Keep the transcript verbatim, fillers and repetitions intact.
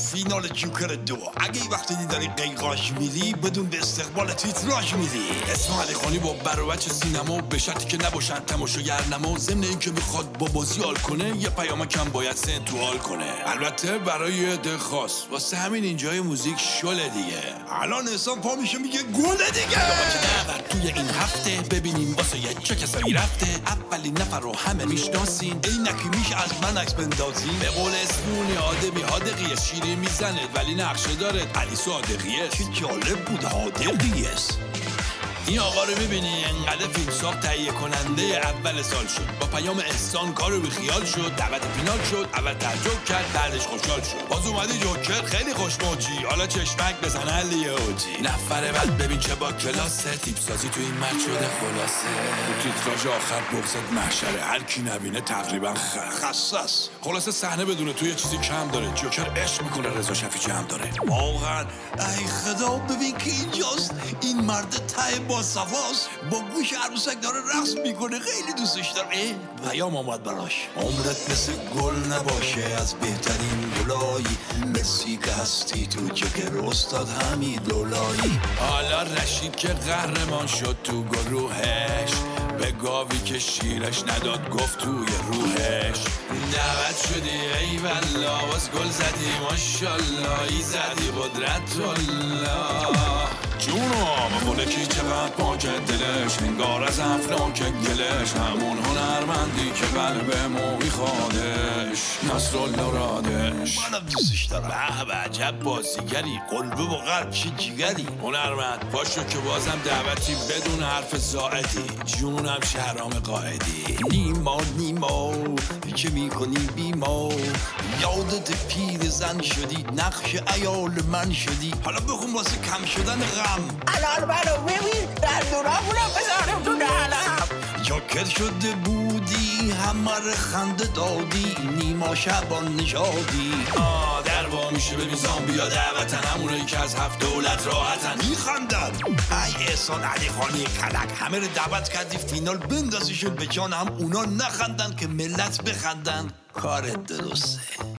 فینال جوکر دو. اگه این وقتی داری قیقاش میری بدون به استقبال تیتراژ میری. اسم علی خانی با بروچ سینما به شرطی که نباشن تماشاگر نما، ضمن این که میخواد با بازی حال کنه یه پیام کم باید سنتوال کنه، البته برای ده خاص. واسه همین اینجای موزیک شله دیگه. الان احسان پا میشه میگه گله دیگه. دعوت توی این هفته ببینیم واسه یه چه کسایی رفته. اولین نفر رو همه میشناسین، اینکی میشه از من عکس بندازین. به قول اسمونی آدمی حادقیه، شیری میزنه ولی نقشه داره علی صادقیه. چه جالب بود حادقیه. این آقا رو میبینی انقدر فیلم ساخت تهیه کننده اول سال شد، با پیام احسان کارو بی خیال شد، دعوت فینال شد، اول تعجب کرد بعدش خوشحال شد. باز اومدی جوکر خیلی خوشموجی، حالا چشمک بزن علیه اوجی. نفر بعد ببین چه با کلاسه، تیپ سازی تو این مرد شده خلاصه. تو تیتراژ آخر بغضت محشره، هر کی نبینه تقریبا خصص. خلاصه صحنه بدونه تو یه چیزی کم داره، جوکر عشق میکنه رضا شفیعی هم داره. واقعا ای خدا ببین که اینجاست، این مرد ته با صفاست، با گوش عروسک داره رقص میکنه، خیلی دوستش دارم. اه پیام آمد براش. عمرت مثل گل نباشه از بهترین گلایی، مسی که هستی تو جوکر استاد حمید لولایی. حالا رشید که قهرمان شد تو گروهش، به گاوی که شیرش نداد گفت توی روحش. دعوت شدی ای والله، باز گل زدی ماشالله، ای زدی قدرت الله. جونم مولکی چقدر پاک دلش، انگار از افلاک گلش، همون هنرمندی که قلب موی خادش، نصرالله رادش. منم دوستش دارم. به به عجب بازیگری، قلبه با قلب چی جیگری. هنرمند پاشو که بازم دعوتی بدون حرف زائدی. جونم شهرام قائدی. نیما نیما چه میکنی بیما، یادت پیر زن شدی، نقش عیال من شدی. حالا بخون واسه کم شدن غم. الان منو ببین در دورامونو بذارم تو دهنم. جوکر شده بودی همه خنده دادی، نیما شبان نژادی. آه در وا میشه ببین زامبیا دعوتن، همونایی که از هفت دولت راحتن میخندن. ای احسان علی خانی کلک، همه رو دعوت کردی فینال بندازیشون به جان، هم اونا نخندن که ملت بخندن. کارت درسته.